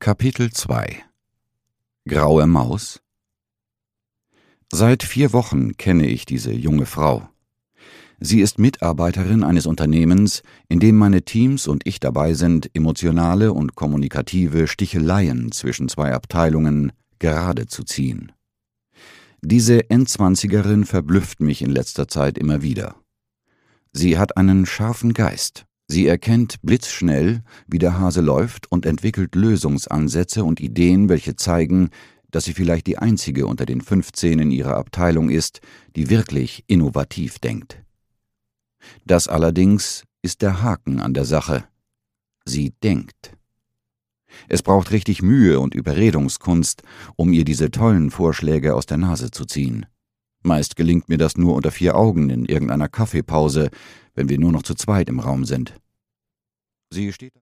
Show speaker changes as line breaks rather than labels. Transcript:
Kapitel 2 Graue Maus. Seit 4 Wochen kenne ich diese junge Frau. Sie ist Mitarbeiterin eines Unternehmens, in dem meine Teams und ich dabei sind, emotionale und kommunikative Sticheleien zwischen 2 Abteilungen gerade zu ziehen. Diese Endzwanzigerin verblüfft mich in letzter Zeit immer wieder. Sie hat einen scharfen Geist. Sie erkennt blitzschnell, wie der Hase läuft und entwickelt Lösungsansätze und Ideen, welche zeigen, dass sie vielleicht die einzige unter den 15 in ihrer Abteilung ist, die wirklich innovativ denkt. Das allerdings ist der Haken an der Sache. Sie denkt. Es braucht richtig Mühe und Überredungskunst, um ihr diese tollen Vorschläge aus der Nase zu ziehen. Meist gelingt mir das nur unter 4 Augen in irgendeiner Kaffeepause, wenn wir nur noch zu zweit im Raum sind. Sie steht